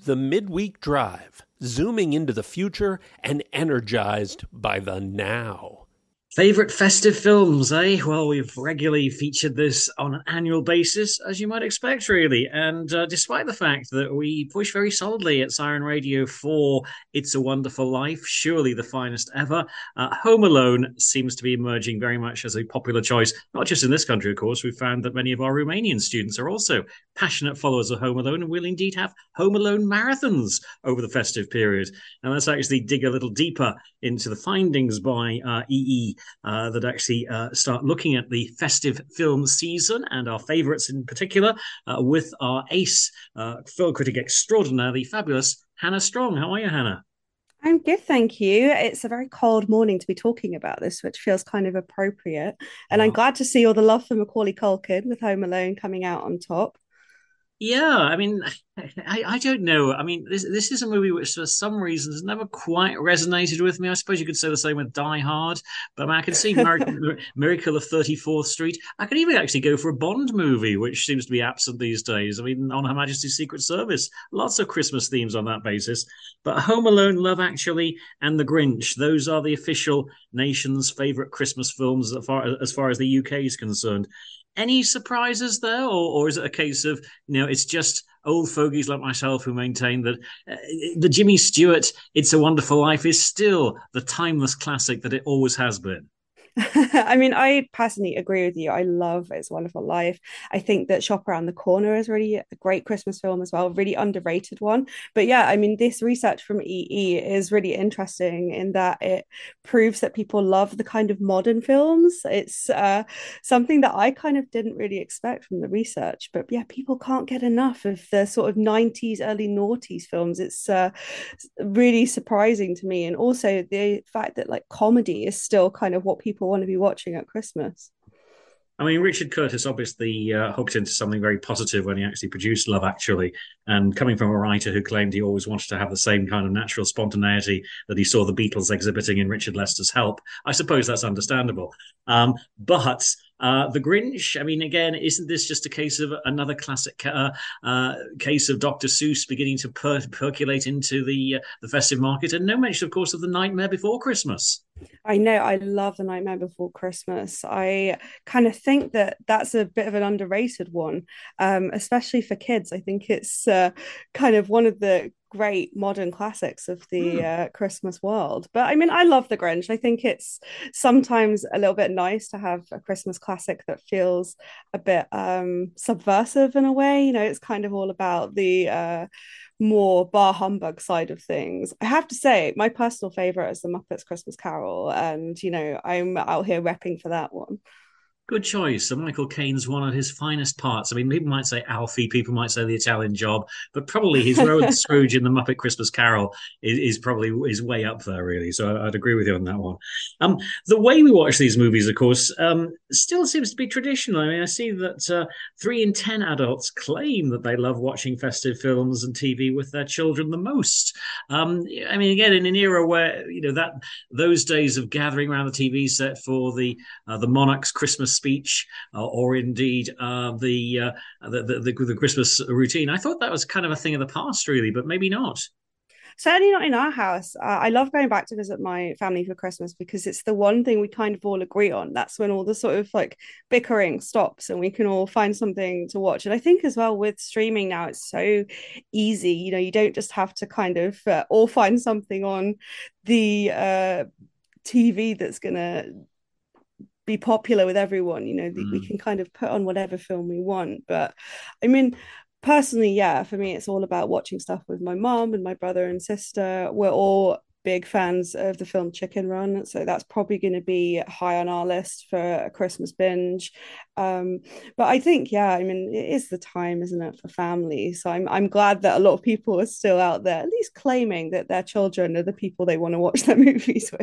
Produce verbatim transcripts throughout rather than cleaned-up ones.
the midweek drive, zooming into the future and energized by the now. Favorite festive films, eh? Well, we've regularly featured this on an annual basis, as you might expect, really. And uh, despite the fact that we push very solidly at Siren Radio for It's a Wonderful Life, surely the finest ever, uh, Home Alone seems to be emerging very much as a popular choice, not just in this country, of course. We've found that many of our Romanian students are also passionate followers of Home Alone and will indeed have Home Alone marathons over the festive period. And let's actually dig a little deeper into the findings by uh, E E uh, that actually uh, start looking at the festive film season and our favourites in particular uh, with our ace uh, film critic extraordinaire, the fabulous Hannah Strong. How are you, Hannah? I'm good, thank you. It's a very cold morning to be talking about this, which feels kind of appropriate. And I'm Well, glad to see all the love for Macaulay Culkin with Home Alone coming out on top. yeah, I mean, I, I don't know. I mean, this this is a movie which, for some reasons, never quite resonated with me. I suppose you could say the same with Die Hard, but I mean, I can see Miracle, Miracle of thirty-fourth Street. I could even actually go for a Bond movie, which seems to be absent these days. I mean, on Her Majesty's Secret Service, lots of Christmas themes on that basis. But Home Alone, Love Actually, and The Grinch, those are the official nation's favourite Christmas films as far as far as the U K is concerned. Any surprises there, or, or is it a case of, you know, it's just old fogies like myself who maintain that uh, the Jimmy Stewart "It's a Wonderful Life" is still the timeless classic that it always has been? I mean, I personally agree with you. I love It's a Wonderful Life. I think that Shop Around the Corner is really a great Christmas film as well, really underrated one. But yeah, I mean, this research from E E is really interesting in that it proves that people love the kind of modern films. It's uh, something that I kind of didn't really expect from the research. But yeah, people can't get enough of the sort of nineties, early noughties films. It's uh, really surprising to me. And also the fact that like comedy is still kind of what people want to be watching at Christmas. I mean, Richard Curtis obviously uh, hooked into something very positive when he actually produced Love Actually. And coming from a writer who claimed he always wanted to have the same kind of natural spontaneity that he saw the Beatles exhibiting in Richard Lester's Help, I suppose that's understandable. Um, but uh, The Grinch, I mean, again, isn't this just a case of another classic uh, uh, case of Doctor Seuss beginning to per- percolate into the uh, the festive market? And no mention, of course, of The Nightmare Before Christmas. I know I love The Nightmare Before Christmas. I kind of think that that's a bit of an underrated one, um, especially for kids. I think it's uh, kind of one of the great modern classics of the Hmm. uh, Christmas world. But I mean, I love The Grinch. I think it's sometimes a little bit nice to have a Christmas classic that feels a bit um, subversive in a way. You know, it's kind of all about the uh, more bar humbug side of things. I have to say, my personal favorite is the Muppets Christmas Carol, and you know, I'm out here repping for that one. Good choice. So Michael Caine's one of his finest parts. I mean, people might say Alfie, people might say the Italian Job, but probably his role as Scrooge in the Muppet Christmas Carol is, is probably is way up there, really. So I'd agree with you on that one. Um, the way we watch these movies, of course, um, still seems to be traditional. I mean, I see that uh, three in ten adults claim that they love watching festive films and T V with their children the most. Um, I mean, again, in an era where you know that those days of gathering around the T V set for the uh, the monarch's Christmas speech, uh, or indeed uh, the, uh, the, the the Christmas routine. I thought that was kind of a thing of the past, really, but maybe not. Certainly not in our house. Uh, I love going back to visit my family for Christmas because it's the one thing we kind of all agree on. That's when all the sort of like bickering stops and we can all find something to watch. And I think as well with streaming now, it's so easy. You know, you don't just have to kind of uh, all find something on the uh, T V that's going to be popular with everyone. You know, we Mm. can kind of put on whatever film we want. But I mean, personally, yeah, for me, it's all about watching stuff with my mom and my brother and sister. We're all big fans of the film Chicken Run, so that's probably going to be high on our list for a Christmas binge. Um, but I think, yeah, I mean, it is the time, isn't it, for family? So I'm I'm glad that a lot of people are still out there, at least claiming that their children are the people they want to watch their movies with.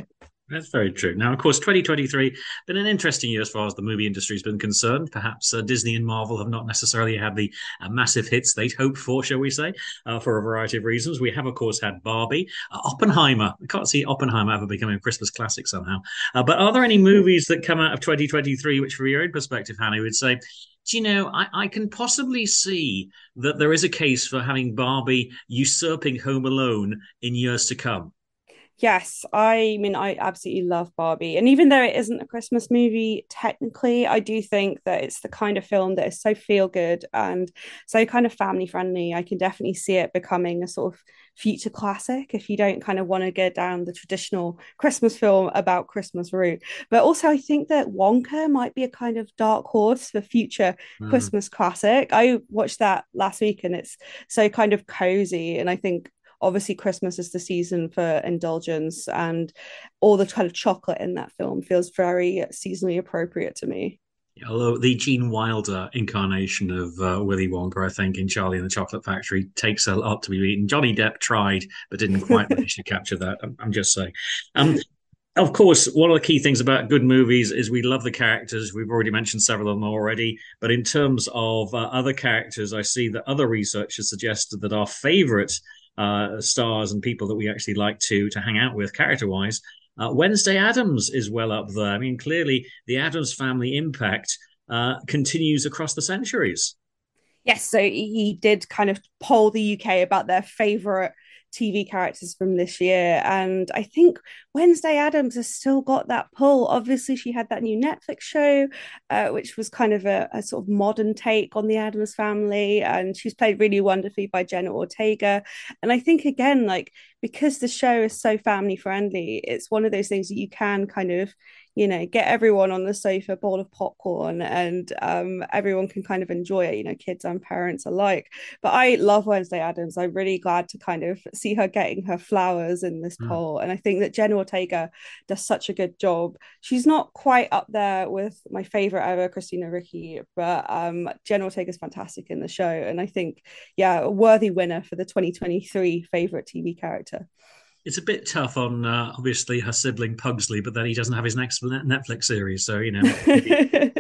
That's very true. Now, of course, twenty twenty-three been an interesting year as far as the movie industry has been concerned. Perhaps uh, Disney and Marvel have not necessarily had the uh, massive hits they'd hoped for, shall we say, uh, for a variety of reasons. We have, of course, had Barbie, uh, Oppenheimer. I can't see Oppenheimer ever becoming a Christmas classic somehow. Uh, but are there any movies that come out of twenty twenty-three which, from your own perspective, Hannah, would say, do you know, I, I can possibly see that there is a case for having Barbie usurping Home Alone in years to come? Yes, I mean, I absolutely love Barbie. And even though it isn't a Christmas movie, technically, I do think that it's the kind of film that is so feel good and so kind of family friendly. I can definitely see it becoming a sort of future classic if you don't kind of want to go down the traditional Christmas film about Christmas route. But also, I think that Wonka might be a kind of dark horse for future Mm. Christmas classic. I watched that last week and it's so kind of cozy. And I think obviously Christmas is the season for indulgence and all the kind of chocolate in that film feels very seasonally appropriate to me. Although the Gene Wilder incarnation of uh, Willy Wonka, I think, in Charlie and the Chocolate Factory takes a lot to be beaten. Johnny Depp tried, but didn't quite manage to capture that. I'm, I'm just saying. Um, of course, one of the key things about good movies is we love the characters. We've already mentioned several of them already. But in terms of uh, other characters, I see that other research has suggested that our favorite uh, stars and people that we actually like to to hang out with character-wise, uh, Wednesday Addams is well up there. I mean, clearly the Addams family impact uh, continues across the centuries. Yes, so he did kind of poll the U K about their favorite T V characters from this year. And I think Wednesday Addams has still got that pull. Obviously, she had that new Netflix show, uh, which was kind of a, a sort of modern take on the Addams family. And she's played really wonderfully by Jenna Ortega. And I think, again, like, because the show is so family friendly, it's one of those things that you can kind of, you know, get everyone on the sofa, bowl of popcorn, and um, everyone can kind of enjoy it, you know, kids and parents alike. But I love Wednesday Addams. I'm really glad to kind of see her getting her flowers in this Mm. poll. And I think that Jenna Ortega does such a good job. She's not quite up there with my favorite ever, Christina Ricci, but um, Jenna Ortega is fantastic in the show. And I think, yeah, a worthy winner for the twenty twenty-three favorite T V character. It's a bit tough on uh, obviously her sibling Pugsley, but then he doesn't have his next Netflix series, so you know maybe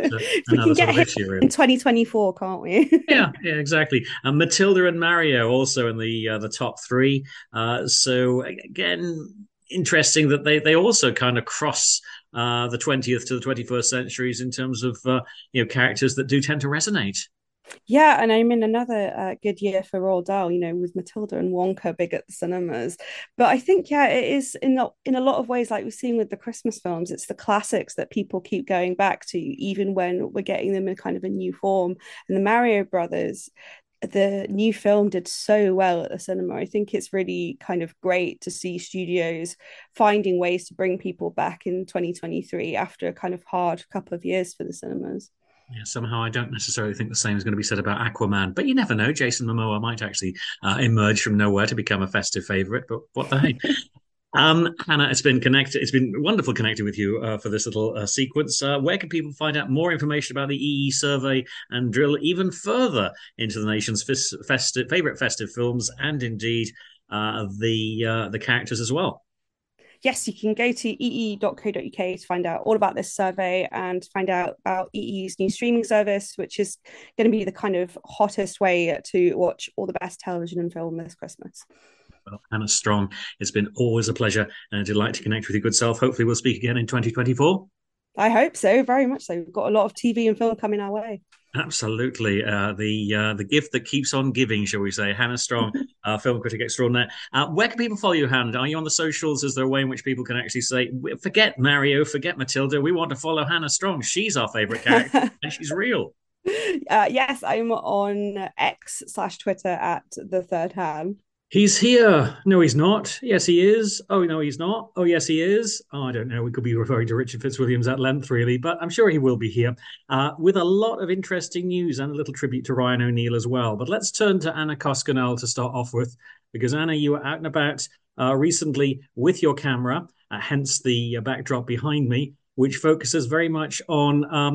We can another sort get of him issue in really. twenty twenty-four, can't we? Yeah, yeah, exactly. And Matilda and Mario also in the uh, the top three. Uh, so again, interesting that they they also kind of cross uh, the twentieth to the twenty-first centuries in terms of uh, you know characters that do tend to resonate. Yeah, and I'm in another uh, good year for Roald Dahl, you know, with Matilda and Wonka big at the cinemas. But I think, yeah, it is in the, in a lot of ways, like we've seen with the Christmas films, it's the classics that people keep going back to, even when we're getting them in kind of a new form. And the Mario Brothers, the new film did so well at the cinema. I think it's really kind of great to see studios finding ways to bring people back in twenty twenty-three after a kind of hard couple of years for the cinemas. Yeah, somehow I don't necessarily think the same is going to be said about Aquaman, but you never know. Jason Momoa might actually uh, emerge from nowhere to become a festive favorite. But what the heck? Um, Hannah, it's been connected. It's been wonderful connecting with you uh, for this little uh, sequence. Uh, where can people find out more information about the E E survey and drill even further into the nation's fes- festive, favorite festive films and indeed uh, the uh, the characters as well? Yes, you can go to e e dot co dot u k to find out all about this survey and find out about E E's new streaming service, which is going to be the kind of hottest way to watch all the best television and film this Christmas. Well, Hannah Strong, it's been always a pleasure and a delight to connect with your good self. Hopefully, we'll speak again in twenty twenty-four. I hope so, very much so. We've got a lot of T V and film coming our way. Absolutely, uh, the uh, the gift that keeps on giving, shall we say? Hannah Strong, uh, film critic extraordinaire. Uh, where can people follow you, Hannah? Are you on the socials? Is there a way in which people can actually say, "Forget Mario, forget Matilda. We want to follow Hannah Strong. She's our favorite character, and she's real." Uh, yes, I'm on X slash Twitter at the third hand. He's here. No, he's not. Yes, he is. Oh, no, he's not. Oh, yes, he is. Oh, I don't know. We could be referring to Richard Fitzwilliams at length, really, but I'm sure he will be here uh, with a lot of interesting news and a little tribute to Ryan O'Neill as well. But let's turn to Anna Koskinen to start off with, because Anna, you were out and about uh, recently with your camera, uh, hence the uh, backdrop behind me, which focuses very much on um,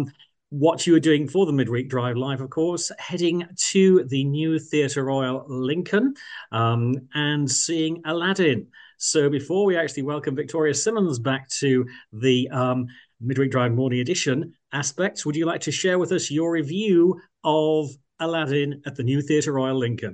what you were doing for the Midweek Drive Live, of course, heading to the new Theatre Royal Lincoln um, and seeing Aladdin. So before we actually welcome Victoria Simmons back to the um, Midweek Drive Morning Edition aspects, would you like to share with us your review of Aladdin at the new Theatre Royal Lincoln?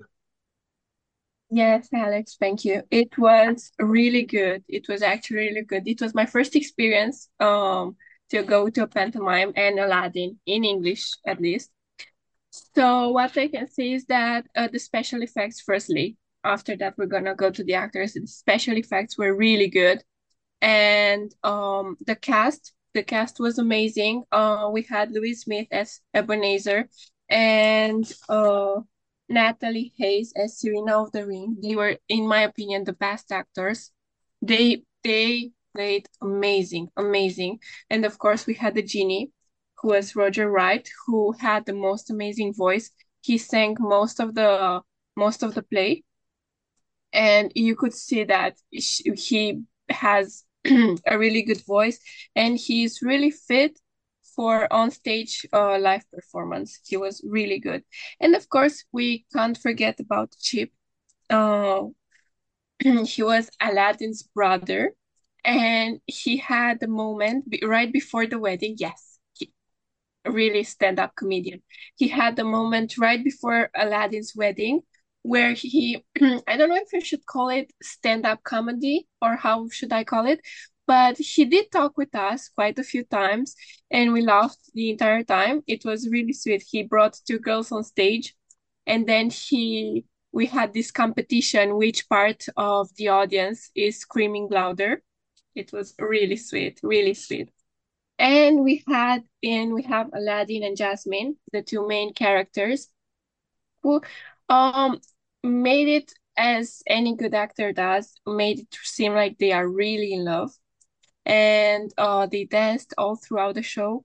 Yes, Alex, thank you. It was really good. It was actually really good. It was my first experience um to go to a pantomime and Aladdin in English, at least. So what I can say is that uh, the special effects, firstly, after that we're gonna go to the actors. The special effects were really good, and um the cast, the cast was amazing. Uh, we had Louis Smith as Ebenezer, and uh. Natalie Hayes as Serena of the Ring. They were, in my opinion, the best actors. They they played amazing, amazing. And of course, we had the genie, who was Roger Wright, who had the most amazing voice. He sang most of the most of the play, and you could see that he has a really good voice, and he's really fit for on-stage uh, live performance. He was really good. And of course, we can't forget about Chip. Uh, he was Aladdin's brother, and he had the moment right before the wedding. Yes, he, really stand-up comedian. He had the moment right before Aladdin's wedding where he, I don't know if I should call it stand-up comedy or how should I call it, but he did talk with us quite a few times and we laughed the entire time. It was really sweet. He brought two girls on stage and then he we had this competition, which part of the audience is screaming louder. It was really sweet, really sweet. And we had and we have Aladdin and Jasmine, the two main characters, who um made it, as any good actor does, made it seem like they are really in love. And uh, they danced all throughout the show.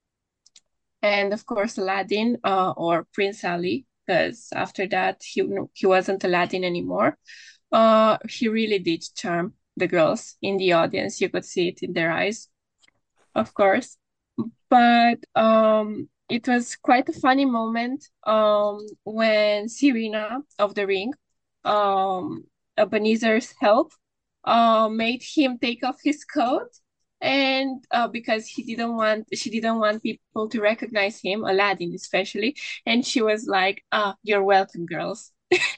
And of course, Aladdin, uh, or Prince Ali, because after that, he, he wasn't Aladdin anymore. Uh, he really did charm the girls in the audience. You could see it in their eyes, of course. But um, it was quite a funny moment um, when Serena of the Ring, um, Ebenezer's help, uh, made him take off his coat, and uh, because he didn't want, she didn't want people to recognize him, Aladdin especially, and she was like, "Ah, you're welcome, girls."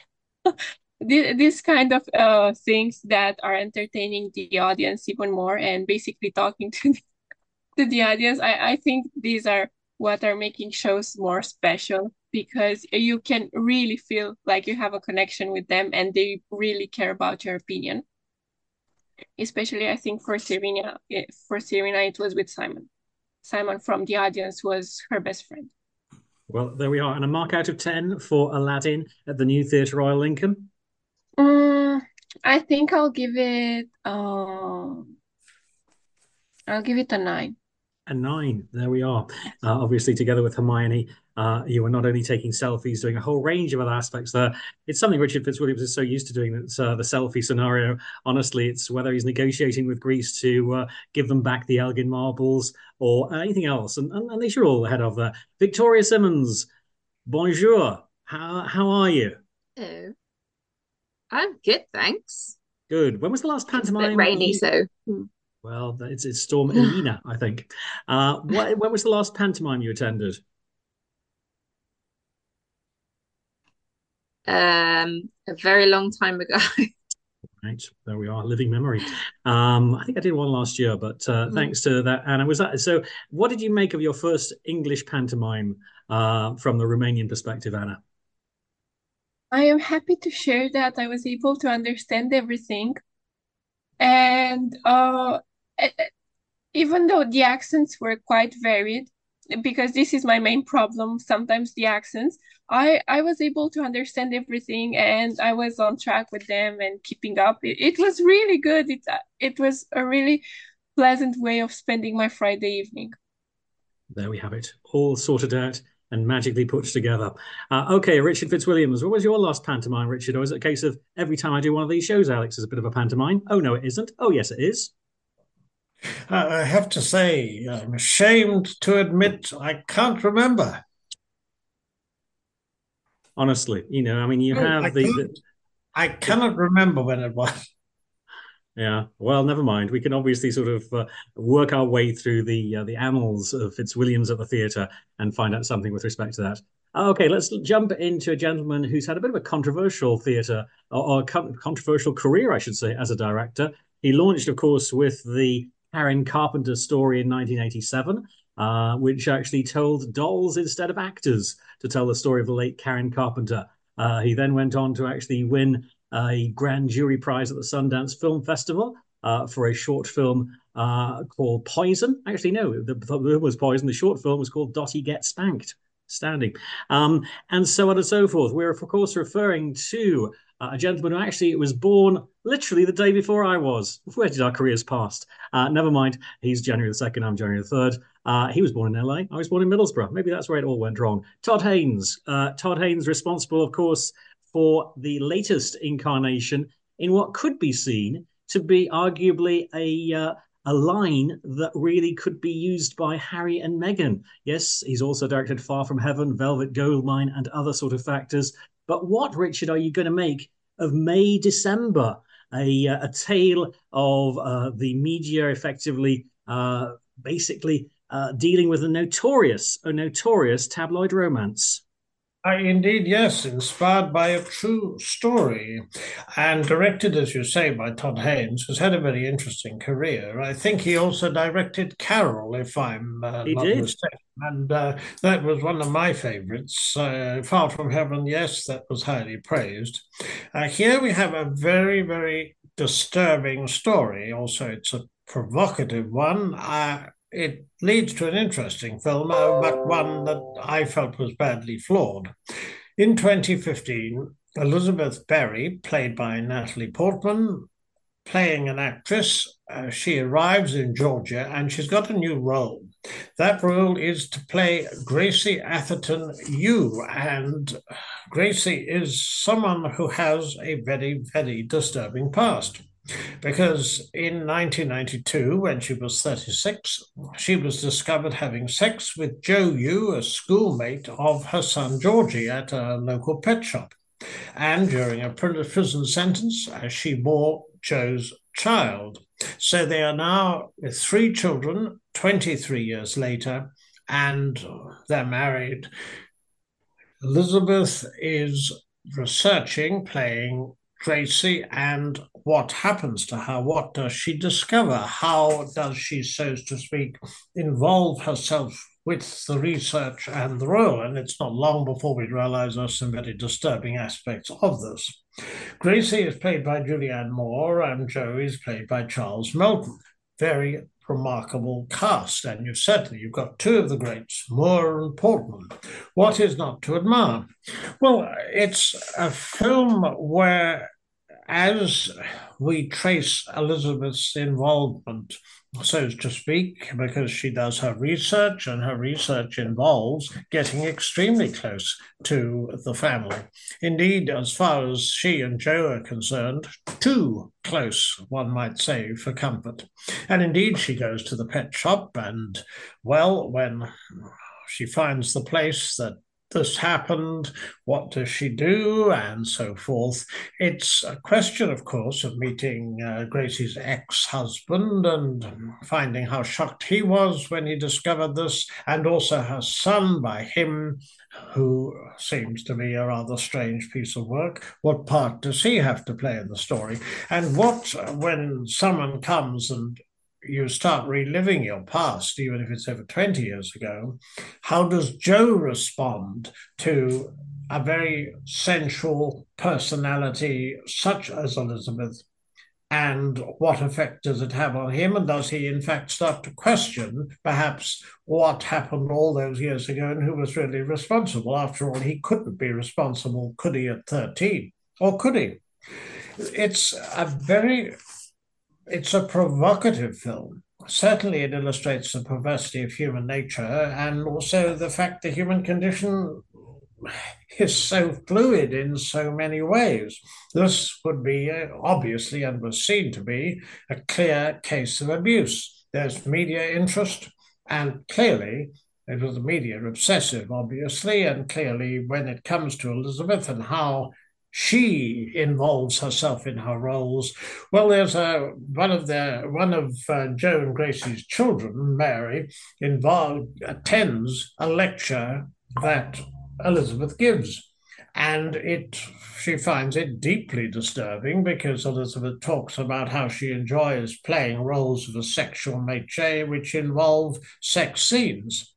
This kind of uh, things that are entertaining the audience even more, and basically talking to the, to the audience. I, I think these are what are making shows more special, because you can really feel like you have a connection with them and they really care about your opinion. Especially, I think for Serena, for Serena, it was with Simon. Simon from the audience was her best friend. Well, there we are. And a mark out of ten for Aladdin at the new Theatre Royal Lincoln? Um, I think I'll give it, um, I'll give it a nine. A nine. There we are. Uh, obviously, together with Hermione, uh, you were not only taking selfies, doing a whole range of other aspects there. It's something Richard Fitzwilliams is so used to doing, that's uh, the selfie scenario. Honestly, it's whether he's negotiating with Greece to uh, give them back the Elgin marbles or anything else. And, and, and they should all head off there. Victoria Simmons, bonjour. How, how are you? Hello. I'm good, thanks. Good. When was the last pantomime? It's a bit rainy, you... so... Well, it's it's Storm Elena, I think. Uh, what, when was the last pantomime you attended? Um, a very long time ago. Right, there we are, living memory. Um, I think I did one last year, but uh, mm. thanks to that, Anna. Was that so? What did you make of your first English pantomime uh, from the Romanian perspective, Anna? I am happy to share that I was able to understand everything, and uh. even though the accents were quite varied, because this is my main problem, sometimes the accents, I, I was able to understand everything and I was on track with them and keeping up. It, it was really good. It, it was a really pleasant way of spending my Friday evening. There we have it, all sorted out and magically put together. Uh, okay, Richard Fitzwilliams, what was your last pantomime, Richard? Or is it a case of every time I do one of these shows, Alex is a bit of a pantomime? Oh, no, it isn't. Oh, yes, it is. I have to say, I'm ashamed to admit I can't remember. Honestly, you know, I mean, you No, I have the, can't. the I cannot remember when it was. yeah. Well, never mind. We can obviously sort of uh, work our way through the uh, the annals of Fitzwilliams at the theatre and find out something with respect to that. Okay, let's jump into a gentleman who's had a bit of a controversial theatre or, or con- controversial career, I should say, as a director. He launched, of course, with the Karen Carpenter story in nineteen eighty-seven, uh, which actually told dolls instead of actors to tell the story of the late Karen Carpenter. Uh, he then went on to actually win a grand jury prize at the Sundance Film Festival uh, for a short film uh, called Poison. Actually, no, the, the was Poison. The short film was called Dottie Gets Spanked. Standing. Um, and so on and so forth. We're, of course, referring to uh, a gentleman who actually was born literally the day before I was. Where did our careers pass? Uh, never mind. He's January the second. I'm January the third. Uh, he was born in L A. I was born in Middlesbrough. Maybe that's where it all went wrong. Todd Haynes. Uh, Todd Haynes, responsible, of course, for the latest incarnation in what could be seen to be arguably a uh, a line that really could be used by Harry and Meghan. Yes, he's also directed Far From Heaven, Velvet Goldmine, and other sort of factors. But what, Richard, are you going to make of May December, a a tale of uh, the media effectively, uh, basically uh, dealing with a notorious, a notorious tabloid romance? I, indeed, yes, inspired by a true story and directed, as you say, by Todd Haynes, who's had a very interesting career. I think he also directed Carol, if I'm uh, He not did. mistaken. And uh, that was one of my favorites. Uh, Far From Heaven, yes, that was highly praised. Uh, here we have a very, very disturbing story. Also, it's a provocative one. Uh, it leads to an interesting film, uh, but one that I felt was badly flawed. In twenty fifteen, Elizabeth Berry, played by Natalie Portman, playing an actress, uh, she arrives in Georgia and she's got a new role. That role is to play Gracie Atherton Yu, and Gracie is someone who has a very, very disturbing past. Because in nineteen ninety-two, when she was thirty-six, she was discovered having sex with Joe Yu, a schoolmate of her son Georgie, at a local pet shop. And during a prison sentence, she bore Joe's child. So they are now with three children, twenty-three years later, and they're married. Elizabeth is researching, playing Gracie, and what happens to her? What does she discover? How does she, so to speak, involve herself with the research and the role? And it's not long before we realize there's some very disturbing aspects of this. Gracie is played by Julianne Moore, and Joe is played by Charles Melton. Very remarkable cast, and you certainly you've got two of the greats, Moore and Portman. What is not to admire? Well, it's a film where, as we trace Elizabeth's involvement, so to speak, because she does her research, and her research involves getting extremely close to the family. Indeed, as far as she and Joe are concerned, too close, one might say, for comfort. And indeed, she goes to the pet shop, and, well, when she finds the place that this happened, what does she do, and so forth. It's a question, of course, of meeting uh, Gracie's ex-husband and finding how shocked he was when he discovered this, and also her son by him, who seems to be a rather strange piece of work. What part does he have to play in the story? And what, when someone comes and you start reliving your past, even if it's over twenty years ago, how does Joe respond to a very sensual personality such as Elizabeth? And what effect does it have on him? And does he, in fact, start to question perhaps what happened all those years ago and who was really responsible? After all, he couldn't be responsible, could he, at thirteen? Or could he? It's a very It's a provocative film. Certainly it illustrates the perversity of human nature, and also the fact the human condition is so fluid in so many ways. This would be, uh, obviously, and was seen to be, a clear case of abuse. there's media interest, and clearly it was the media obsessive, obviously, and clearly when it comes to Elizabeth and how she involves herself in her roles. Well, there's a one of the one of uh, Jo and Gracie's children, Mary, involved attends a lecture that Elizabeth gives. And it she finds it deeply disturbing because Elizabeth talks about how she enjoys playing roles of a sexual nature which involve sex scenes.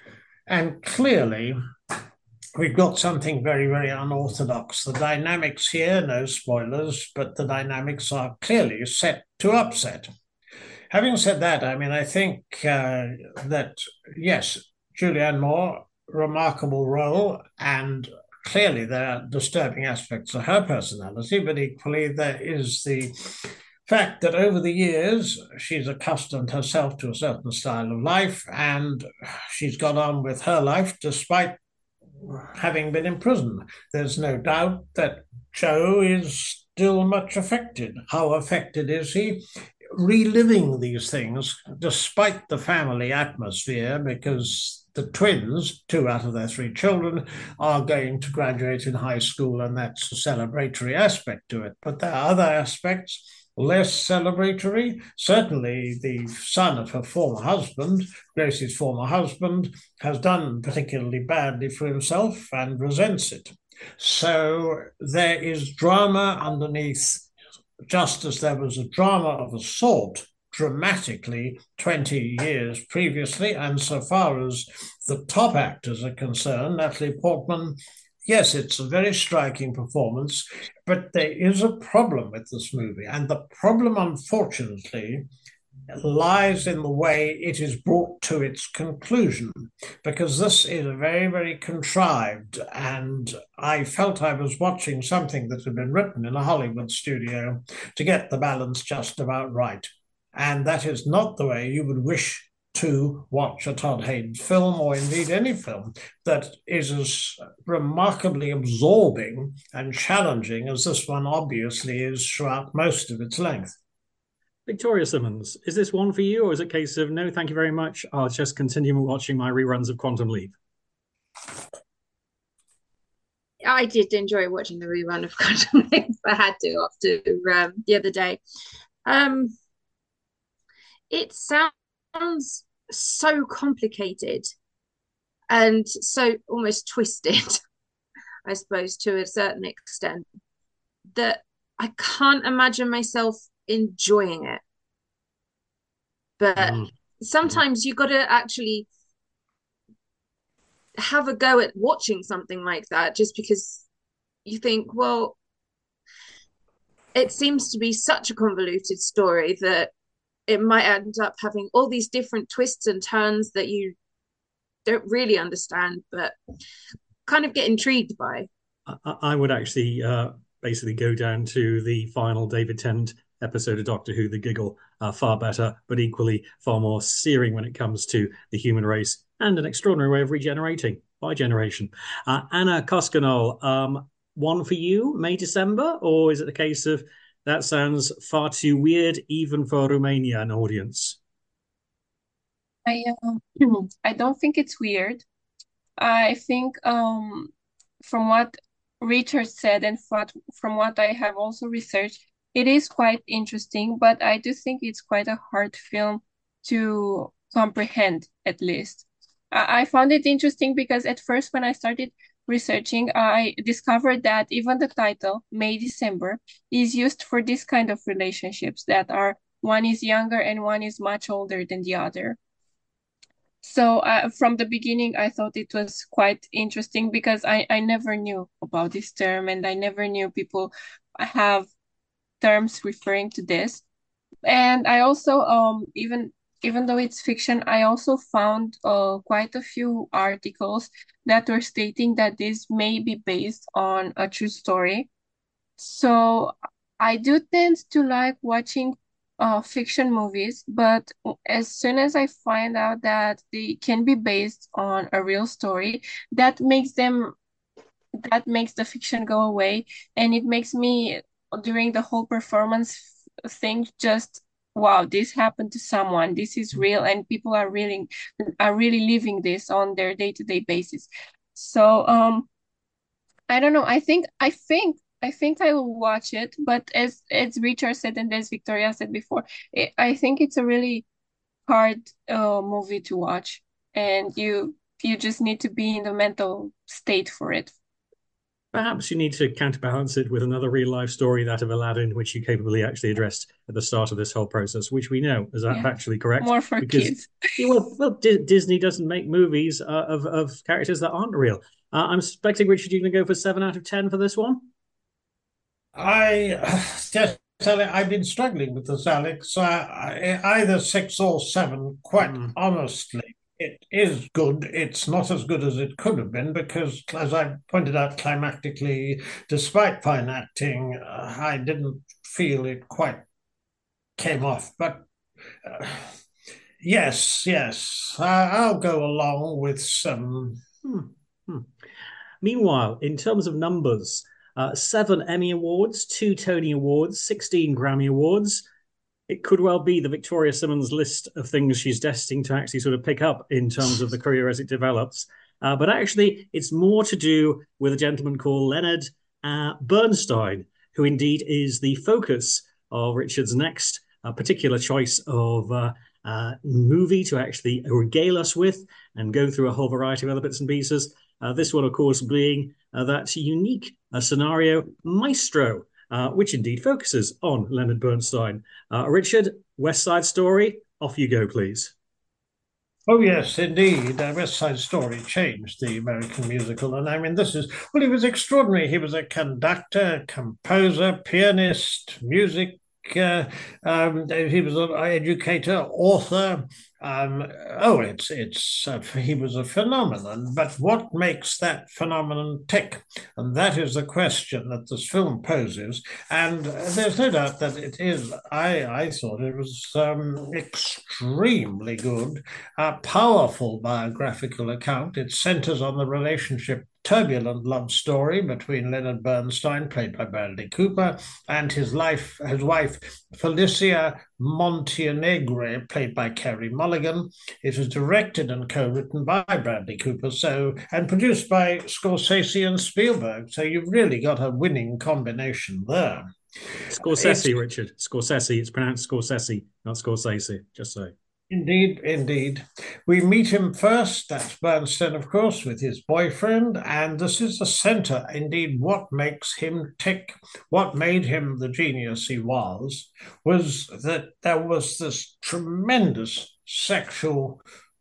And clearly, we've got something very, very unorthodox. The dynamics here, no spoilers, but the dynamics are clearly set to upset. Having said that, I mean, I think uh, that, yes, Julianne Moore, remarkable role, and clearly there are disturbing aspects of her personality, but equally there is the fact that over the years she's accustomed herself to a certain style of life and she's got on with her life despite having been in prison. There's no doubt that Jo is still much affected. How affected is he? Reliving these things despite the family atmosphere, because the twins, two out of their three children, are going to graduate in high school, and that's a celebratory aspect to it. But there are other aspects less celebratory. Certainly, the son of her former husband, Gracie's former husband, has done particularly badly for himself and resents it. So there is drama underneath, just as there was a drama of a sort dramatically twenty years previously. And so far as the top actors are concerned, Natalie Portman, yes, it's a very striking performance, but there is a problem with this movie. And the problem, unfortunately, lies in the way it is brought to its conclusion, because this is very, very contrived. And I felt I was watching something that had been written in a Hollywood studio to get the balance just about right. And that is not the way you would wish to watch a Todd Haynes film, or indeed any film that is as remarkably absorbing and challenging as this one obviously is throughout most of its length. Victoria Simmons, is this one for you, or is it a case of no, thank you very much, I'll just continue watching my reruns of Quantum Leap? I did enjoy watching the rerun of Quantum Leap. I had to after um, the other day. Um, it sounds so complicated and so almost twisted, I suppose, to a certain extent, that I can't imagine myself enjoying it. But mm. sometimes you got to actually have a go at watching something like that, just because you think, well, it seems to be such a convoluted story that it might end up having all these different twists and turns that you don't really understand, but kind of get intrigued by. I, I would actually uh, basically go down to the final David Tennant episode of Doctor Who, The Giggle, uh, far better, but equally far more searing when it comes to the human race and an extraordinary way of regenerating by generation. Uh, Anna Koskinen, um, one for you, May, December, or is it the case of that sounds far too weird even for a Romanian audience? I uh, I don't think it's weird. I think um, from what Richard said and from, from what I have also researched, it is quite interesting, but I do think it's quite a hard film to comprehend, at least. I, I found it interesting because at first when I started researching, I discovered that even the title, May December, is used for this kind of relationships that are, one is younger and one is much older than the other. So uh, from the beginning, I thought it was quite interesting because I, I never knew about this term, and I never knew people have terms referring to this. And I also, um, even even though it's fiction, I also found uh, quite a few articles that were stating that this may be based on a true story. So I do tend to like watching uh, fiction movies, but as soon as I find out that they can be based on a real story, that makes them, that makes the fiction go away, and it makes me, during the whole performance thing, just wow, this happened to someone. This is real, and people are really are really living this on their day-to-day basis. So um, I don't know. I think I think I think I will watch it, but as as Richard said and as Victoria said before, it, I think it's a really hard uh, movie to watch, and you you just need to be in the mental state for it. Perhaps you need to counterbalance it with another real life story, that of Aladdin, which you capably actually addressed at the start of this whole process, which we know is yeah. factually correct. More for because, kids. well, well, D- Disney doesn't make movies uh, of, of characters that aren't real. Uh, I'm suspecting, Richard, you're going to go for seven out of ten for this one? I, yes, I've been struggling with this, Alex. Uh, either six or seven, quite mm. honestly. It is good. It's not as good as it could have been because, as I pointed out climactically, despite fine acting, uh, I didn't feel it quite came off. But uh, yes, yes, uh, I'll go along with some. Hmm. Hmm. Meanwhile, in terms of numbers, uh, seven Emmy Awards, two Tony Awards, sixteen Grammy Awards. It could well be the Victoria Simmons list of things she's destined to actually sort of pick up in terms of the career as it develops. Uh, but actually, it's more to do with a gentleman called Leonard uh, Bernstein, who indeed is the focus of Richard's next uh, particular choice of uh, uh, movie to actually regale us with and go through a whole variety of other bits and pieces. Uh, this one, of course, being uh, that unique uh, scenario, Maestro, Uh, which indeed focuses on Leonard Bernstein. Uh, Richard, West Side Story, off you go, please. Oh, yes, indeed. Uh, West Side Story changed the American musical. And I mean, this is, well, he was extraordinary. He was a conductor, composer, pianist, music. Uh, um, he was an educator, author. Um, oh, it's it's uh, he was a phenomenon. But what makes that phenomenon tick? And that is the question that this film poses. And there's no doubt that it is. I I thought it was um, extremely good, a powerful biographical account. It centers on the relationship. Turbulent love story between Leonard Bernstein, played by Bradley Cooper, and his life, his wife Felicia Montenegro, played by Carey Mulligan. It was directed and co-written by Bradley Cooper, so and produced by Scorsese and Spielberg. So you've really got a winning combination there. Scorsese, it's, Richard. Scorsese. It's pronounced Scorsese, not Scorsese. Just so. Indeed, indeed. We meet him first, that's Bernstein, of course, with his boyfriend, and this is the centre, indeed, what makes him tick, what made him the genius he was, was that there was this tremendous sexual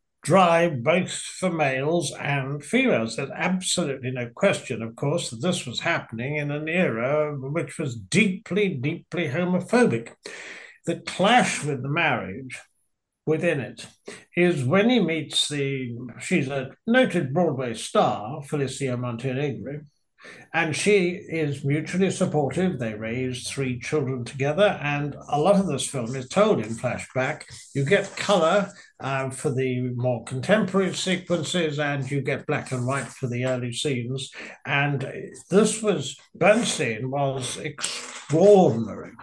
drive, both for males and females. There's absolutely no question, of course, that this was happening in an era which was deeply, deeply homophobic. The clash with the marriage within it is when he meets the, she's a noted Broadway star, Felicia Montenegro, and she is mutually supportive. They raise three children together, and a lot of this film is told in flashback. You get color uh, for the more contemporary sequences, and you get black and white for the early scenes. And this was, Bernstein was extraordinary.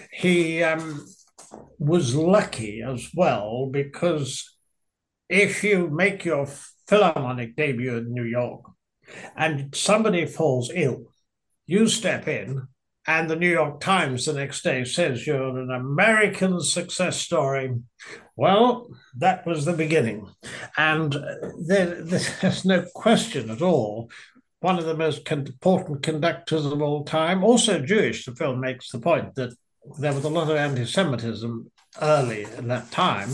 He um, was lucky as well, because if you make your Philharmonic debut in New York and somebody falls ill, you step in, and the New York Times the next day says you're an American success story. Well, that was the beginning. And there, there's no question at all. One of the most important conductors of all time, also Jewish. The film makes the point that there was a lot of anti-Semitism early in that time.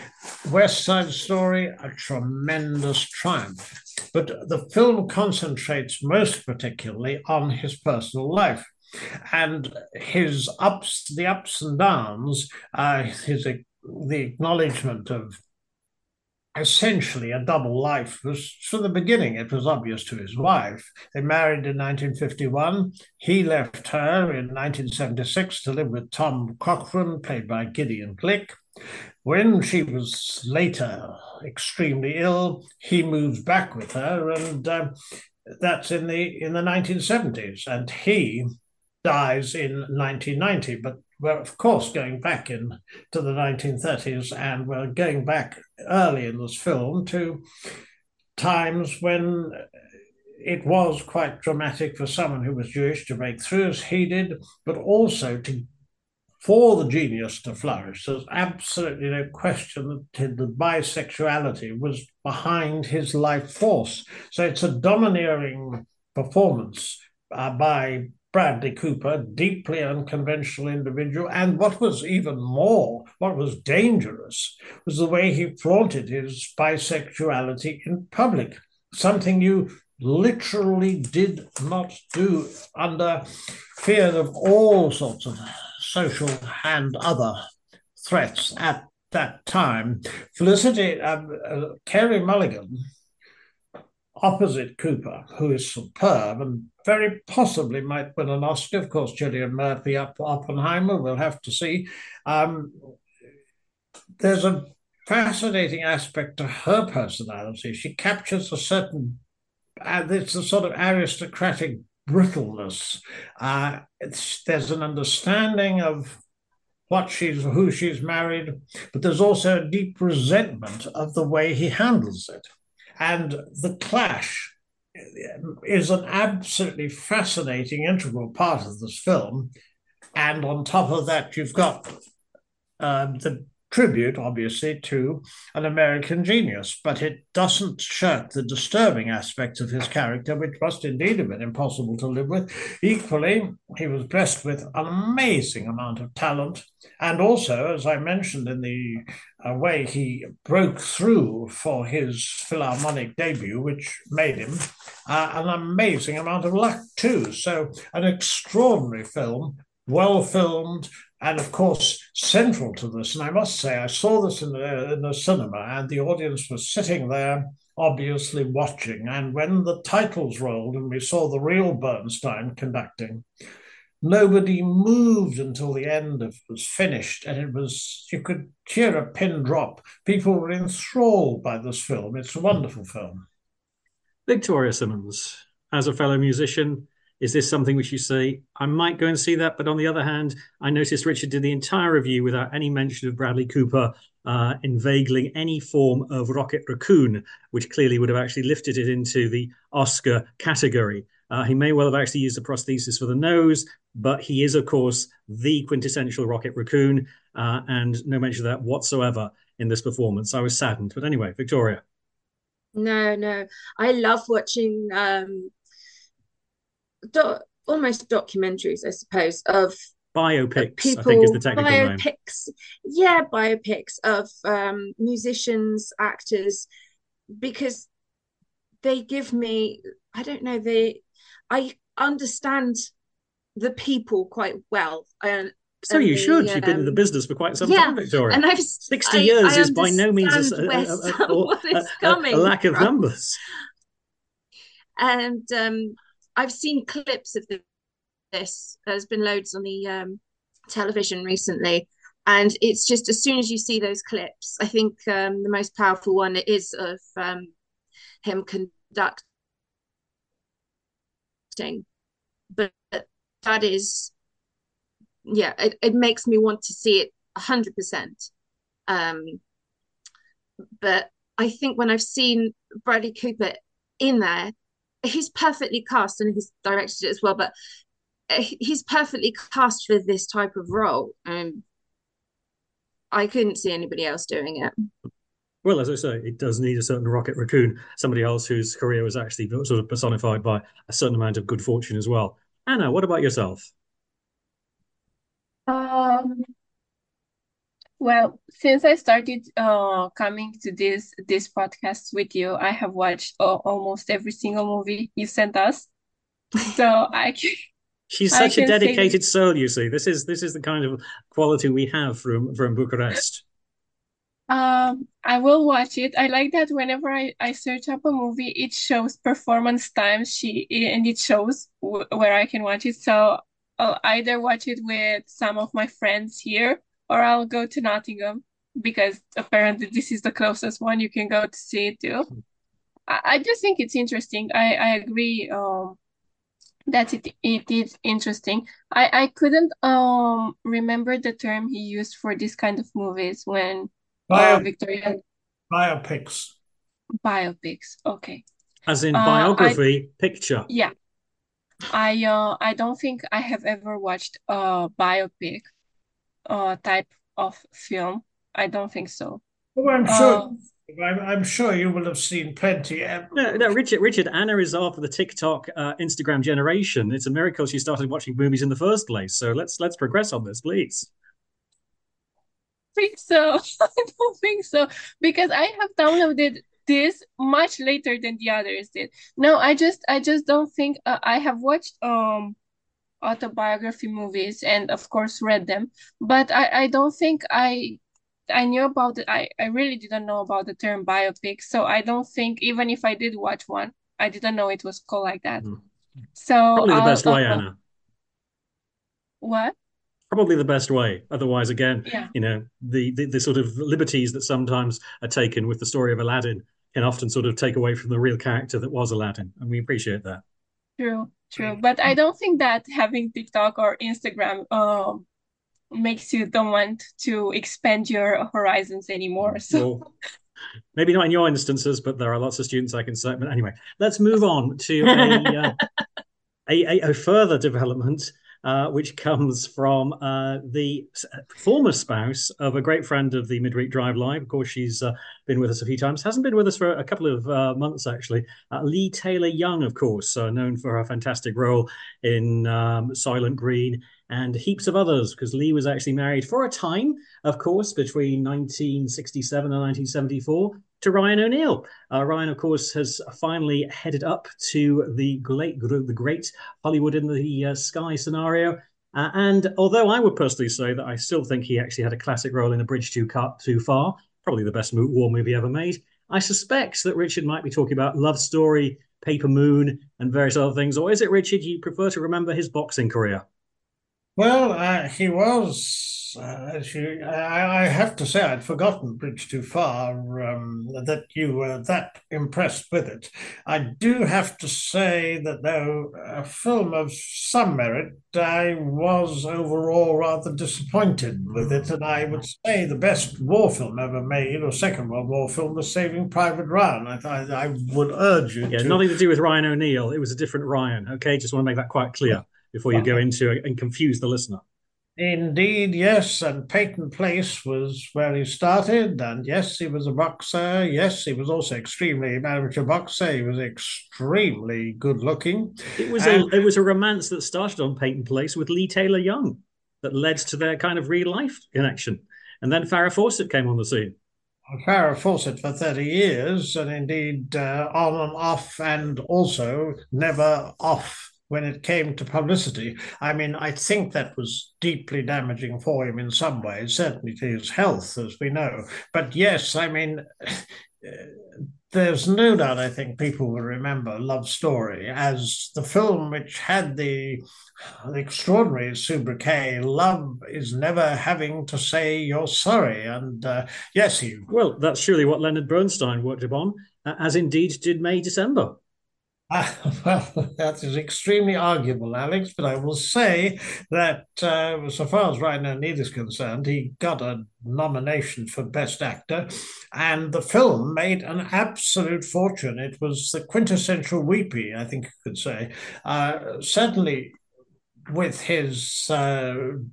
West Side Story, a tremendous triumph. But the film concentrates most particularly on his personal life and his ups, the ups and downs, uh, his the acknowledgement of essentially a double life. Was from the beginning, it was obvious to his wife. They married in nineteen fifty-one. He left her in nineteen seventy-six to live with Tom Cochran, played by Gideon Glick. When she was later extremely ill, he moves back with her, and uh, that's in the in the nineteen seventies. And he dies in nineteen ninety, but we're of course going back in to the nineteen thirties, and we're going back early in this film to times when it was quite dramatic for someone who was Jewish to break through as he did, but also to for the genius to flourish. There's absolutely no question that the bisexuality was behind his life force. So it's a domineering performance uh, by Bradley Cooper, deeply unconventional individual. And what was even more, what was dangerous, was the way he flaunted his bisexuality in public, something you literally did not do under fear of all sorts of social and other threats at that time. Felicity, um, uh, Carey Mulligan, opposite Cooper, who is superb and very possibly might win an Oscar. Of course, Cillian Murphy up Oppenheimer, we'll have to see. Um, there's a fascinating aspect to her personality. She captures a certain, uh, it's a sort of aristocratic brittleness. Uh, there's an understanding of what she's, who she's married, but there's also a deep resentment of the way he handles it. And the clash is an absolutely fascinating, integral part of this film. And on top of that, you've got um, the tribute, obviously, to an American genius, but it doesn't shirk the disturbing aspects of his character, which must indeed have been impossible to live with. Equally, he was blessed with an amazing amount of talent, and also, as I mentioned, in the uh, way he broke through for his Philharmonic debut, which made him uh, an amazing amount of luck too. So an extraordinary film, well filmed, and of course, central to this, and I must say, I saw this in the, in the cinema, and the audience was sitting there, obviously watching. And when the titles rolled and we saw the real Bernstein conducting, nobody moved until the end of, was finished, and it was, you could hear a pin drop. People were enthralled by this film. It's a wonderful film. Victoria Simmons, as a fellow musician, is this something which you say, I might go and see that? But on the other hand, I noticed Richard did the entire review without any mention of Bradley Cooper uh, inveigling any form of Rocket Raccoon, which clearly would have actually lifted it into the Oscar category. Uh, he may well have actually used a prosthesis for the nose, but he is, of course, the quintessential Rocket Raccoon, uh, and no mention of that whatsoever in this performance. I was saddened. But anyway, Victoria. No, no. I love watching um, do- almost documentaries, I suppose, of biopics, people, I think is the technical biopics, name. Yeah, biopics of um, musicians, actors, because they give me, I don't know, they, I understand the people quite well. And so you the, should. um, You've been in the business for quite some yeah, time, Victoria. And I've sixty I, years I is by no means a, a, where a, someone a, is coming a, a lack of from. numbers. And um, I've seen clips of this. There's been loads on the um, television recently, and it's just as soon as you see those clips, I think um, the most powerful one is of um, him conducting. But that is, yeah, it, it makes me want to see it a hundred percent. Um, but I think when I've seen Bradley Cooper in there, he's perfectly cast, and he's directed it as well, but he's perfectly cast for this type of role. Um, I couldn't see anybody else doing it. Well, as I say, it does need a certain Rocket Raccoon, somebody else whose career was actually sort of personified by a certain amount of good fortune as well. Anna, what about yourself? Um, well, since I started uh, coming to this this podcast with you, I have watched uh, almost every single movie you sent us. So I can. She's such a dedicated soul, you see. This is this is the kind of quality we have from from Bucharest. Um, I will watch it. I like that whenever I, I search up a movie, it shows performance times she and it shows w- where I can watch it. So I'll either watch it with some of my friends here, or I'll go to Nottingham, because apparently this is the closest one you can go to see it too. I, I just think it's interesting. I, I agree um, That's it. It is interesting. I I couldn't um remember the term he used for this kind of movies when uh Bio, Victoria biopics. biopics. Okay. As in Uh, I biography, picture. yeah. I uh I don't think I have ever watched a biopic uh type of film. I don't think so. Oh, I'm sure. Uh, I'm, I'm sure you will have seen plenty. Um, No, no, Richard, Richard, Anna is after the TikTok, uh, Instagram generation. It's a miracle she started watching movies in the first place. So let's let's progress on this, please. think so. I don't think so because I have downloaded this much later than the others did. No, I just I just don't think uh, I have watched um autobiography movies and of course read them, but I I don't think I I knew about it. I I really didn't know about the term biopic, so I don't think even if I did watch one, I didn't know it was called like that. Mhm. So Probably the I'll best way, uh, Anna. what? Probably the best way. Otherwise, again, Yeah, you know, the, the the sort of liberties that sometimes are taken with the story of Aladdin can often sort of take away from the real character that was Aladdin, and we appreciate that. true, true. But I don't think that having TikTok or Instagram um makes you don't want to expand your horizons anymore. So Well, maybe not in your instances, but there are lots of students I can say. But anyway, let's move on to a uh, a, a, a further development, uh, which comes from uh, the former spouse of a great friend of the Midweek Drive Live. Of course, she's uh, been with us a few times. Hasn't been with us for a couple of uh, months, actually. Uh, Lee Taylor-Young, of course, uh, known for her fantastic role in um, Soylent Green and heaps of others, because Lee was actually married for a time, of course, between nineteen sixty-seven and nineteen seventy-four to Ryan O'Neal. Uh, Ryan, of course, has finally headed up to the great, the great Hollywood in the uh, Sky scenario. Uh, and although I would personally say that I still think he actually had a classic role in A Bridge Too, Cut, Too Far, probably the best war movie ever made, I suspect that Richard might be talking about Love Story, Paper Moon, and various other things. Or is it, Richard, you prefer to remember his boxing career? Well, uh, he was, uh, as you, I, I have to say, I'd forgotten Bridge Too Far, um, that you were that impressed with it. I do have to say that though a film of some merit, I was overall rather disappointed with it. And I would say the best war film ever made, or Second World War film, was Saving Private Ryan. I, I, I would urge you Yeah, to... nothing to do with Ryan O'Neal. It was a different Ryan, okay? Just want to make that quite clear before you go into it and confuse the listener. Indeed, yes, and Peyton Place was where he started, and yes, he was a boxer. Yes, he was also extremely amateur boxer. He was extremely good looking. It was and, a it was a romance that started on Peyton Place with Lee Taylor-Young that led to their kind of real life connection, and then Farrah Fawcett came on the scene. Farrah Fawcett for thirty years, and indeed uh, on and off, and also never off when it came to publicity. I mean, I think that was deeply damaging for him in some ways, certainly to his health, as we know. But yes, I mean, there's no doubt, I think people will remember Love Story as the film which had the, the extraordinary sobriquet, Love is Never Having to Say You're Sorry. And uh, yes, he... Well, that's surely what Leonard Bernstein worked upon, uh, as indeed did May December. Uh, well, that is extremely arguable, Alex, but I will say that uh, so far as Ryan O'Neal is concerned, he got a nomination for Best Actor, and the film made an absolute fortune. It was the quintessential weepy, I think you could say. Uh, certainly with his... Uh,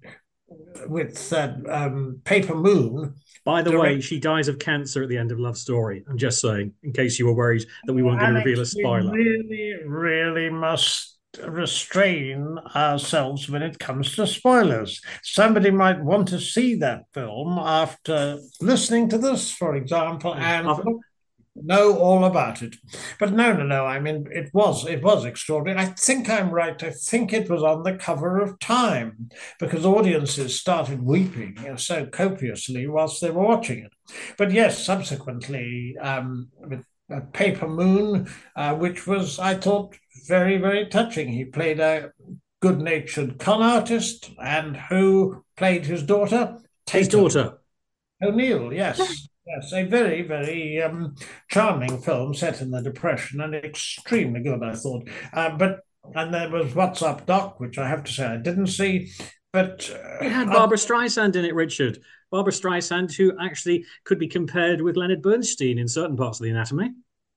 with uh, um, Paper Moon. By the direct... way, she dies of cancer at the end of Love Story. I'm just saying, in case you were worried that we weren't going to reveal a spoiler. We really, really must restrain ourselves when it comes to spoilers. Somebody might want to see that film after listening to this, for example, and... After... know all about it. But no, no, no. I mean, it was it was extraordinary. I think I'm right. I think it was on the cover of Time because audiences started weeping you know, so copiously whilst they were watching it. But yes, subsequently, um, with uh, Paper Moon, uh, which was, I thought, very, very touching. He played a good-natured con artist, and who played his daughter? His daughter. O'Neal, yes. Yes, a very, very um, charming film set in the Depression and extremely good, I thought. Uh, but and there was What's Up Doc, which I have to say I didn't see. But uh, it had Barbara Streisand in it, Richard. Barbara Streisand, who actually could be compared with Leonard Bernstein in certain parts of the anatomy.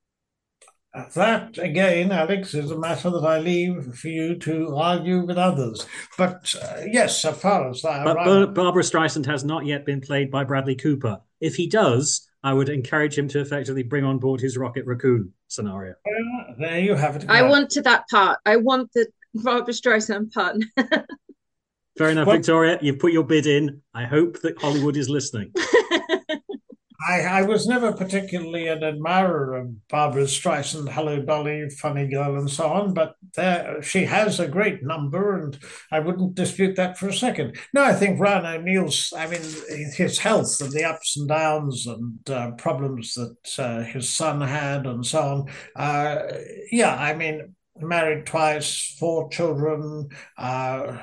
That, again, Alex, is a matter that I leave for you to argue with others. But uh, yes, so far as that. But Bar- Barbara Streisand has not yet been played by Bradley Cooper. If he does, I would encourage him to effectively bring on board his Rocket Raccoon scenario. Uh, there you have it. I want to that part. I want the Barbara Streisand part. Fair enough, well, Victoria. You've put your bid in. I hope that Hollywood is listening. I, I was never particularly an admirer of Barbara Streisand, Hello Dolly, Funny Girl, and so on, but there, she has a great number, and I wouldn't dispute that for a second. No, I think Ryan O'Neill's, I mean, his health and the ups and downs and uh, problems that uh, his son had and so on. Uh, yeah, I mean, married twice, four children, uh,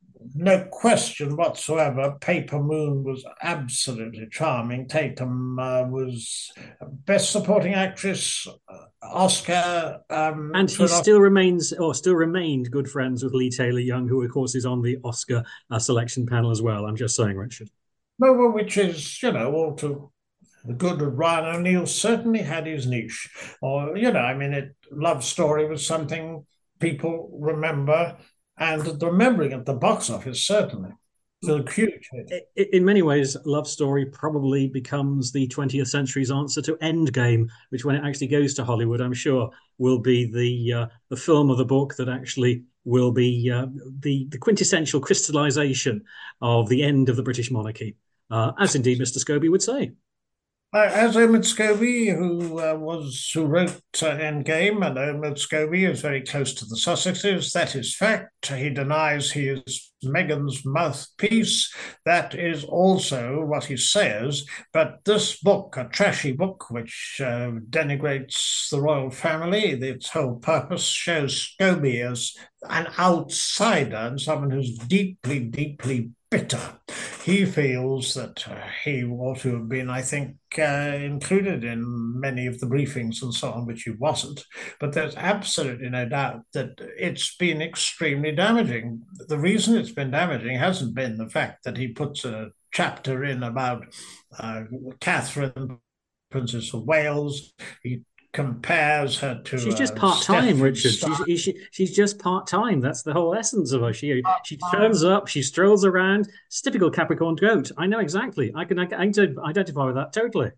no question whatsoever, Paper Moon was absolutely charming. Tatum uh, was Best Supporting Actress, uh, Oscar. Um, and he still remains, or still remained, good friends with Lee Taylor-Young, who, of course, is on the Oscar uh, selection panel as well. I'm just saying, Richard. Well, which is, you know, all to the good of Ryan O'Neil certainly had his niche. Or, you know, I mean, it, Love Story was something people remember. And the remembering at the box office, certainly. So huge. In many ways, Love Story probably becomes the twentieth century's answer to Endgame, which when it actually goes to Hollywood, I'm sure will be the uh, the film or the book that actually will be uh, the, the quintessential crystallization of the end of the British monarchy, uh, as indeed Mister Scobie would say. Uh, as Omid Scobie, who uh, was who wrote uh, Endgame, and Omid Scobie is very close to the Sussexes. That is fact. He denies he is Meghan's mouthpiece. That is also what he says. But this book, a trashy book which uh, denigrates the royal family, its whole purpose shows Scobie as an outsider and someone who's deeply, deeply bitter. He feels that uh, he ought to have been, I think, uh, included in many of the briefings and so on, which he wasn't. But there's absolutely no doubt that it's been extremely damaging. The reason it's been damaging hasn't been the fact that he puts a chapter in about uh, Catherine, Princess of Wales. He compares her to. She's just uh, part time, Stephen Richard. Starr. She's she, she's just part time. That's the whole essence of her. She she turns up, she strolls around. It's typical Capricorn goat. I know exactly. I can I can identify with that totally.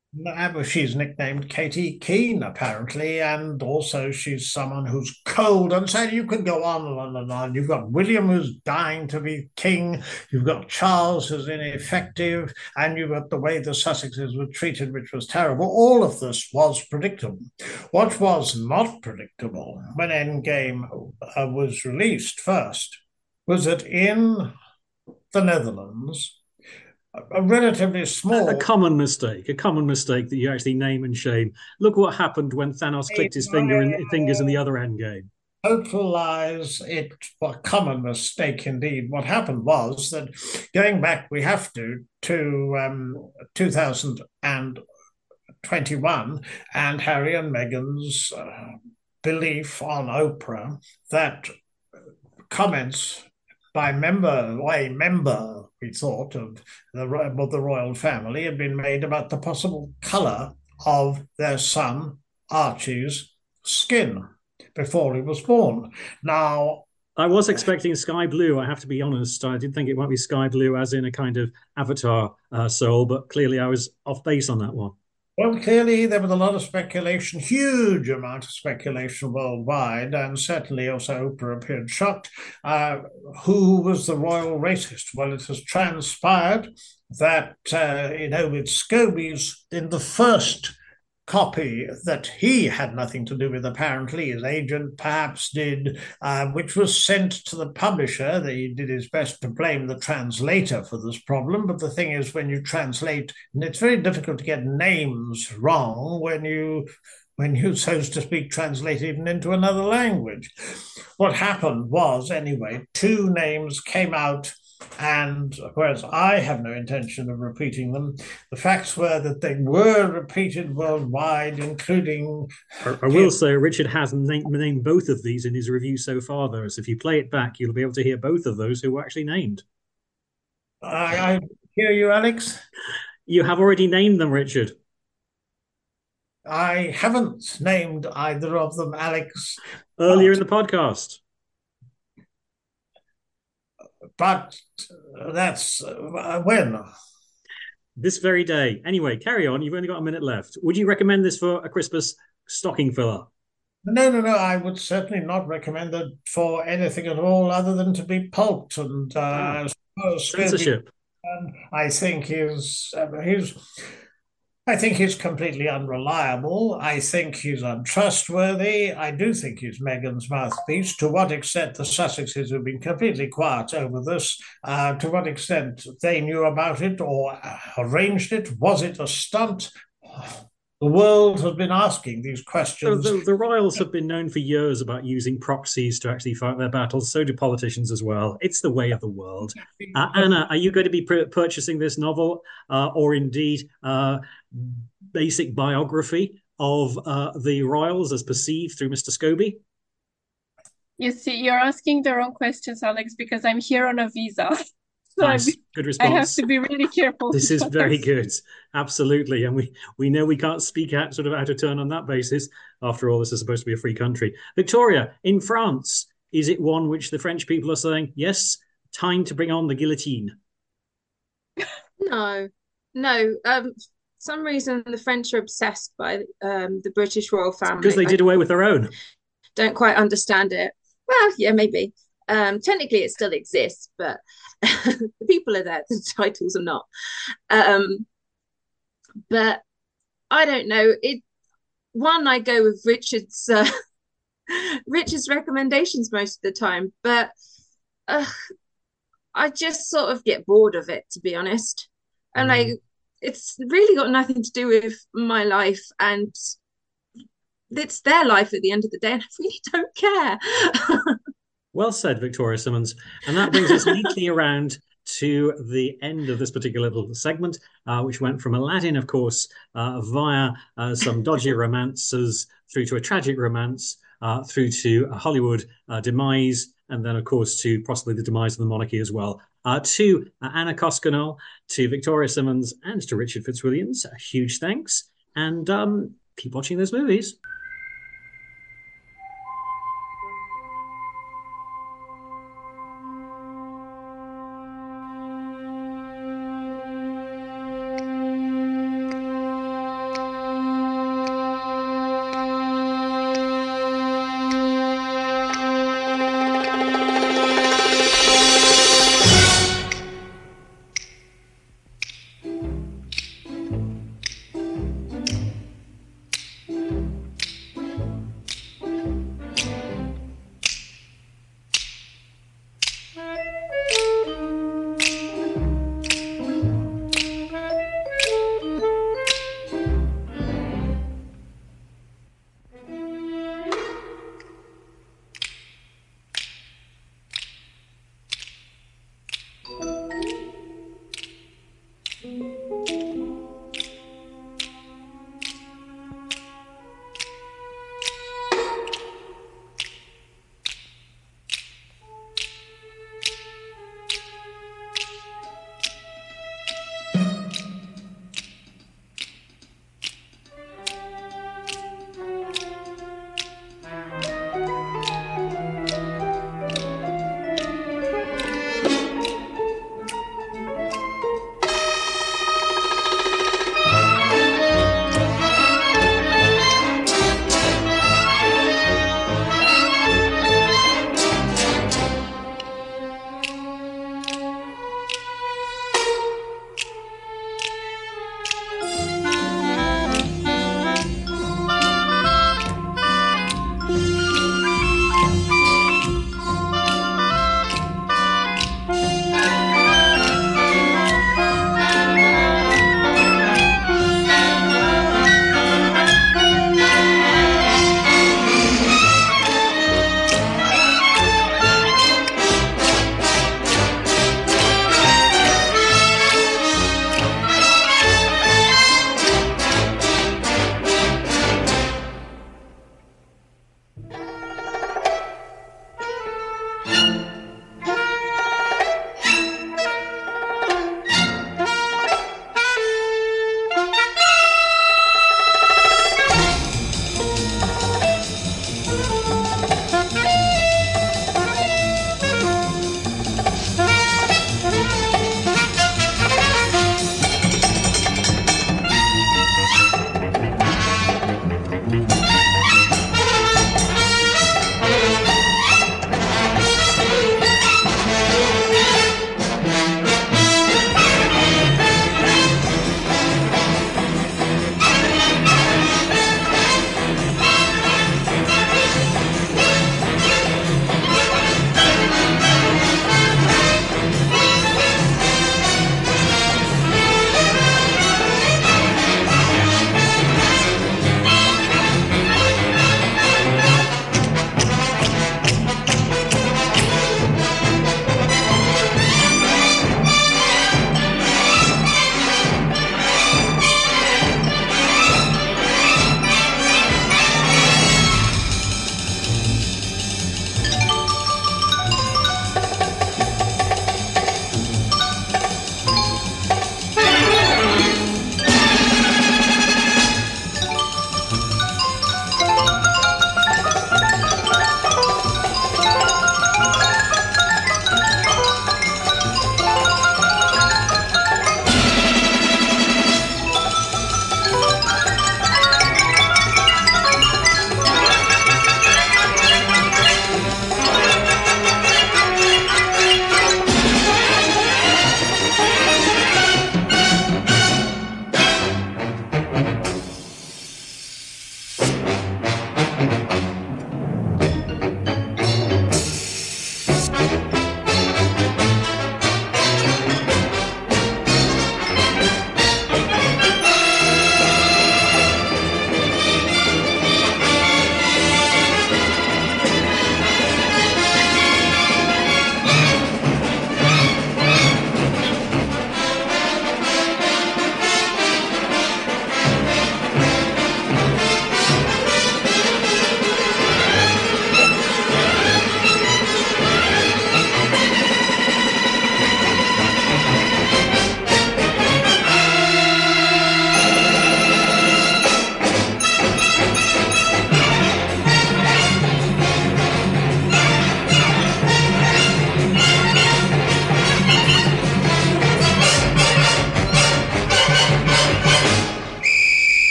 No, she's nicknamed Katie Keene, apparently, and also she's someone who's cold. And so you can go on and on and on. You've got William, who's dying to be king. You've got Charles, who's ineffective. And you've got the way the Sussexes were treated, which was terrible. All of this was predictable. What was not predictable when Endgame uh, was released first was that in the Netherlands, a relatively small... A common mistake, a common mistake that you actually name and shame. Look what happened when Thanos clicked his finger in, fingers in the other Endgame. Total lies. It was a common mistake indeed. What happened was that, going back, we have to, to um, two thousand twenty-one, and Harry and Meghan's uh, belief on Oprah that comments by member, a member, we thought, of the, of the royal family had been made about the possible colour of their son, Archie's, skin before he was born. Now, I was expecting sky blue, I have to be honest. I did think it might be sky blue as in a kind of Avatar uh, soul, but clearly I was off base on that one. Well, clearly there was a lot of speculation, huge amount of speculation worldwide, and certainly also Oprah appeared shocked. Uh, who was the royal racist? Well, it has transpired that, uh, you know, with Scobie's, in the first copy that he had nothing to do with, apparently, his agent perhaps did, uh, which was sent to the publisher. He did his best to blame the translator for this problem, but the thing is, when you translate, and it's very difficult to get names wrong when you when you, so to speak, translate even into another language. What happened was, anyway, two names came out and whereas I have no intention of repeating them, the facts were that they were repeated worldwide, including... I, I will say Richard has named, named both of these in his review so far, though, so if you play it back, you'll be able to hear both of those who were actually named. I, I hear you, Alex. You have already named them, Richard. I haven't named either of them, Alex. Earlier in the podcast. But that's uh, when? This very day. Anyway, carry on. You've only got a minute left. Would you recommend this for a Christmas stocking filler? No, no, no. I would certainly not recommend it for anything at all other than to be pulped and uh, oh, censorship. And I think he's uh, he's. I think he's completely unreliable. I think he's untrustworthy. I do think he's Meghan's mouthpiece. To what extent the Sussexes have been completely quiet over this, uh, to what extent they knew about it or arranged it, was it a stunt? The world has been asking these questions. So the, the royals have been known for years about using proxies to actually fight their battles. So do politicians as well. It's the way of the world. Uh, Anna, are you going to be pr- purchasing this novel uh, or indeed uh, basic biography of uh, the royals as perceived through Mister Scobie? You see, you're asking the wrong questions, Alex, because I'm here on a visa. So nice. Good response. I have to be really careful. This is very good. Absolutely. And we, we know we can't speak out sort of out of turn on that basis. After all, this is supposed to be a free country. Victoria, in France, is it one which the French people are saying, yes, time to bring on the guillotine? No, no. Um, for some reason, the French are obsessed by um, the British royal family. Because they did away with their own. Don't quite understand it. Well, yeah, maybe. Um, technically, it still exists, but the people are there, the titles are not. Um, but I don't know. It one, I go with Richard's uh, Richard's recommendations most of the time, but uh, I just sort of get bored of it, to be honest. And mm. like, it's really got nothing to do with my life, and it's their life at the end of the day, and I really don't care. Well said, Victoria Simmons. And that brings us neatly around to the end of this particular little segment, uh, which went from Aladdin, of course, uh, via uh, some dodgy romances through to a tragic romance, uh, through to a Hollywood uh, demise, and then, of course, to possibly the demise of the monarchy as well. Uh, to uh, Anna Koskinen, to Victoria Simmons, and to Richard Fitzwilliams, a huge thanks. And um, keep watching those movies.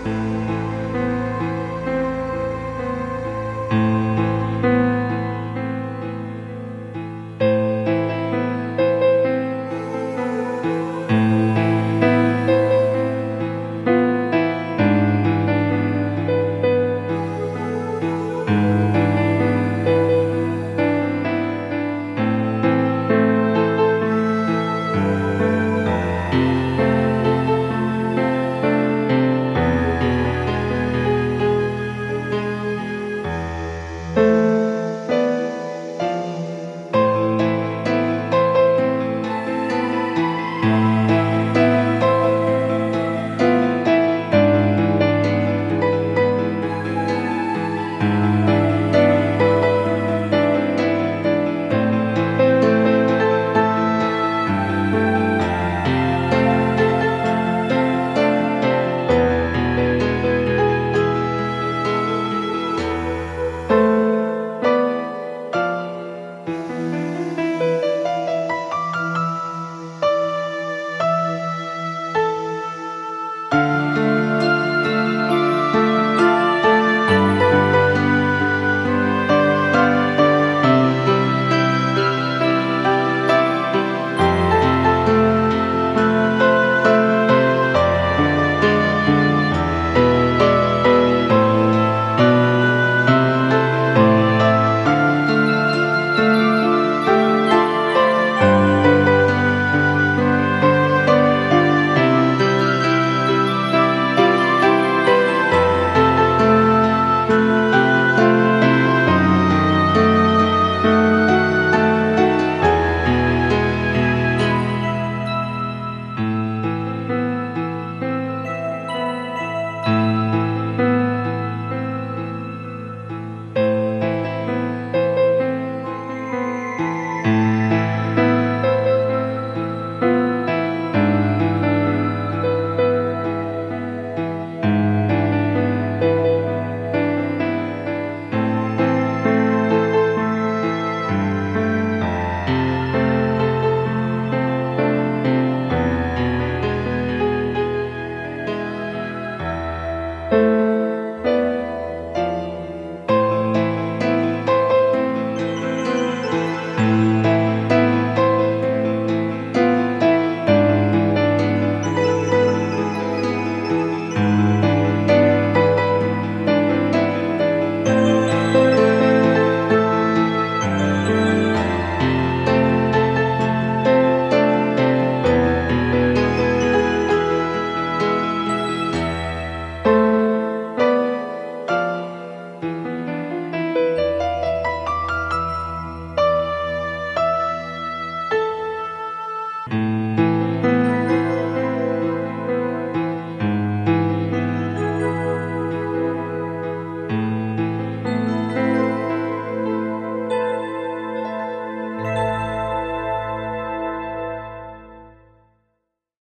Bye.